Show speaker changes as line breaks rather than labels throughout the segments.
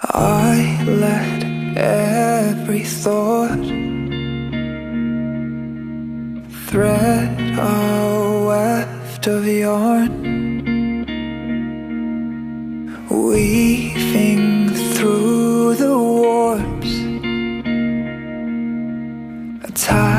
I let every thought thread a weft of yarn, weaving through the warps, a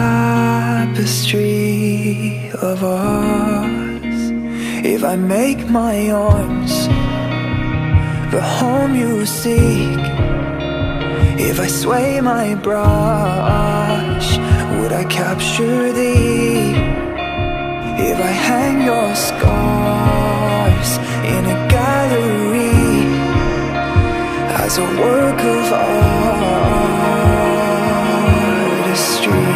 tapestry of ours. If I make my arms the home you seek, if I sway my brush, would I capture thee? If I hang your scars in a gallery as a work of artistry,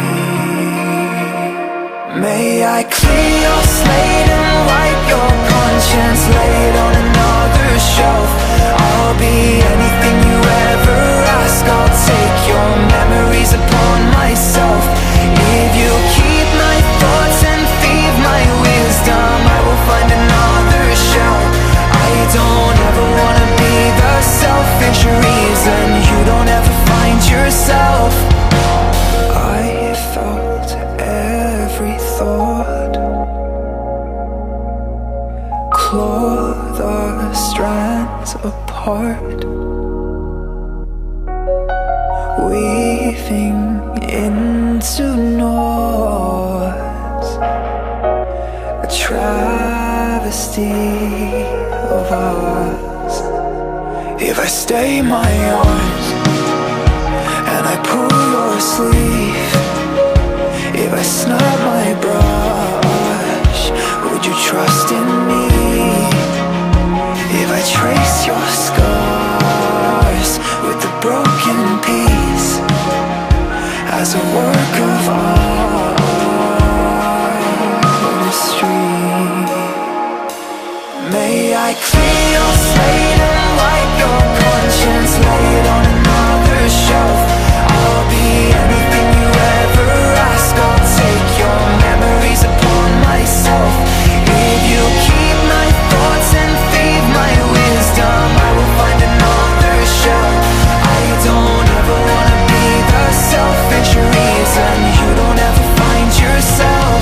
may I clear your slate and wipe your conscience, lay it on another shelf. I'll be anything you ever ask, I'll take your memories upon myself. If you keep my thoughts and thieve my wisdom, I will find another shell. I don't ever wanna be the selfish reason you don't ever find yourself. I felt every thought claw the strands apart, weaving into knots, a travesty of us. If I stay my arms and I pull your sleeve, if I snap my brush, would you trust in me? If I trace your scars with the broken piece as a work of artistry, may I clear your slate and wipe your conscience, lay it on another shelf. I'll be anything you ever ask, I'll take your memories upon myself. If you keep my thoughts and thieve my wisdom, I will find another shell. I don't ever wanna be the selfish reason you don't ever find yourself.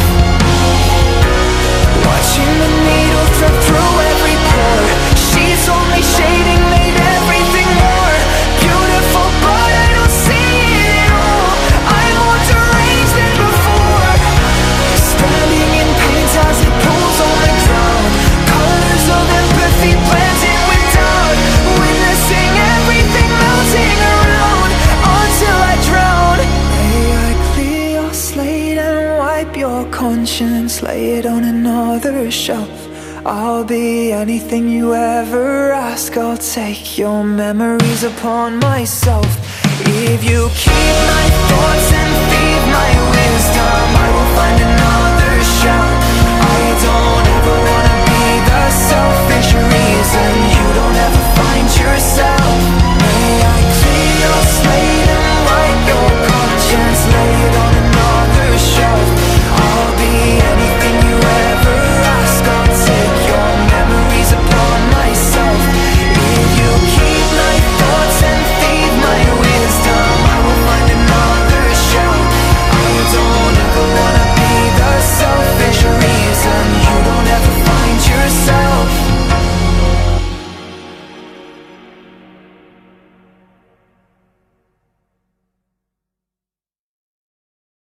Watching the needle thread through every pore, she's only shading made everything more beautiful, but I don't see it all. I'm more deranged than before, standing in pain as it pulls on the ground, colors of empathy blending with doubt, witnessing everything melting around until I drown. May I clear your slate and wipe your conscience, lay it on another shelf. I'll be anything you ever ask, I'll take your memories upon myself. If you keep my thoughts and thieve my wisdom, I will find another shell. I don't ever wanna be the selfish reason